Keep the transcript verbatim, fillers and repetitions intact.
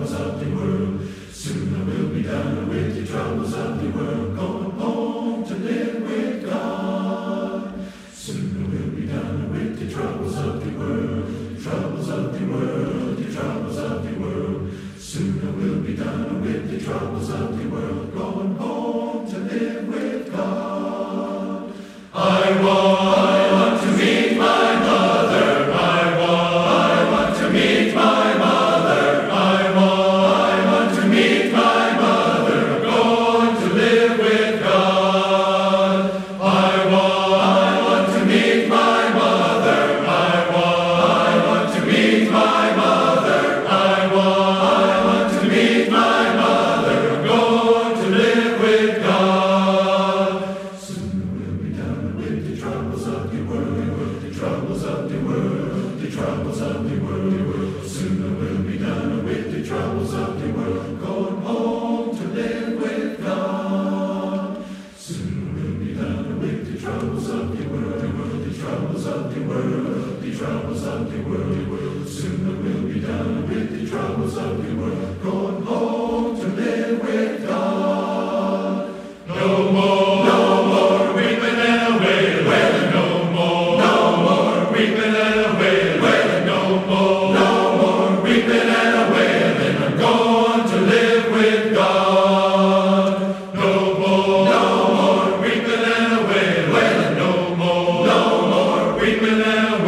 troubles of the world. Soon I will be done with the troubles of the world, going home to live with God. Soon I will be done with the troubles of the world, the troubles of the world, the troubles of the world. Soon I will be done with the troubles of the world, going home to live with God. I want, I want to meet my mother. I want, I want to meet my mother. I want, I want to meet my mother. I'm going to live with God. I want, I want to meet my mother. I want, I want to meet my mother. I want, I want to meet my mother. I'm going to live with God. Soon I will be done with the troubles of the world, the troubles of the world, the troubles of the world. Soon I will be done with the troubles of the world, going home to live with God. Soon I will be done with the troubles of the world, the troubles of the world, the troubles of the world. Soon I will be done with the troubles of the world, going home to live with God. No more, no more weeping and wailing, wailing, no more, no more weeping and wailing, wailing, no more, no more weeping and wailing. I'm going to live with God. No more, no more weeping and wailing, wailing, no more, no more weeping and wailing.